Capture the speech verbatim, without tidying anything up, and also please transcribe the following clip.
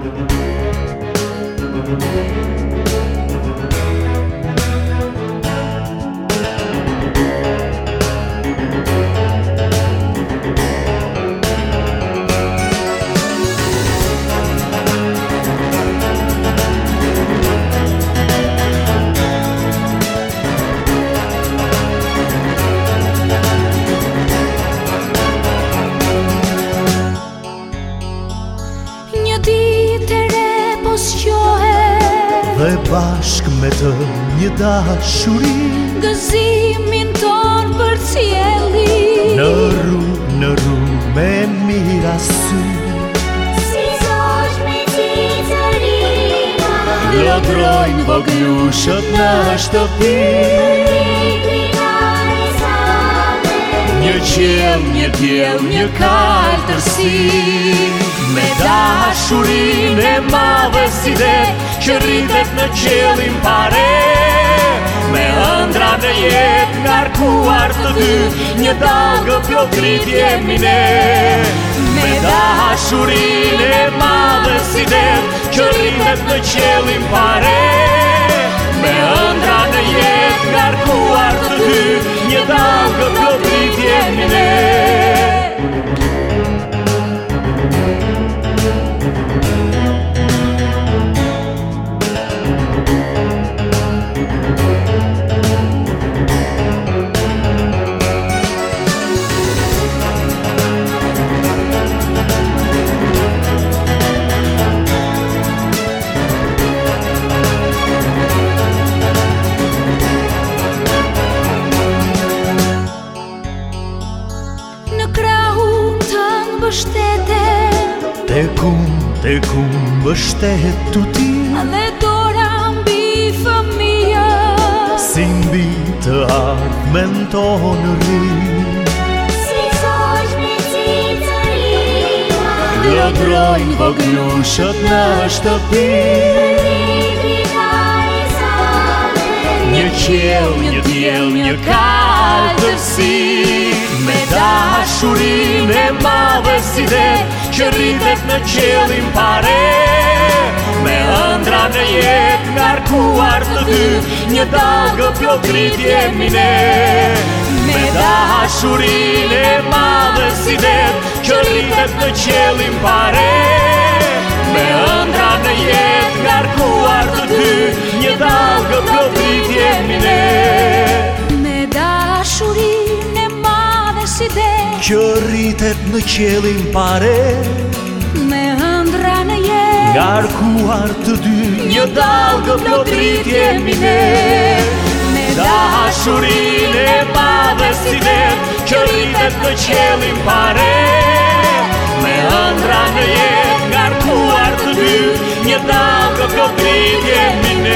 Dhe bashk me të një dashuri, gëzimin ton për qielli, në rrugë, në rrugë me mira sy, si zosh me ti të rina, lodrojnë voglushët në shtëpi, një qiell, një diell, një kaltërsi, me dashurin e madhe si det që rritet në qiellin pare, me ëndra në jetë ngarkuar të dy, një dallgë plotërit jemi ne. Me dashurin e madhe si det që rritet në qiellin pare, me ëndra në jetë ngarkuar të dy, një dallgë plotërit jemi ne. Tek unë, tek unë bështet të ti, dhe dora mbi fëmija, si mbi të ardhmen tonë ri, si zosh me ti të rina, lodrojnë voglushët në shtëpi, një qiell, një diell, një kaltërsi, me dashurin e madhe si det që rritet në qiellin pare, me ëndra në jetë ngarkuar të dy, një dallgë plotërit jemi ne. Me dashurin e madhe si det që rritet në qiellin pare, me ëndra në jetë ngarkuar të dy, një dallgë plotërit jemi ne. Me dashurin e madhe si det që rritet në qiellin pare, me ëndra në jetë ngarkuar të dy, një dallgë plotërit jemi ne. Me dashurin e madhe si det që rritet në qiellin pare, me ëndra në jetë ngarkuar të dy, një dallgë plotërit jemi ne.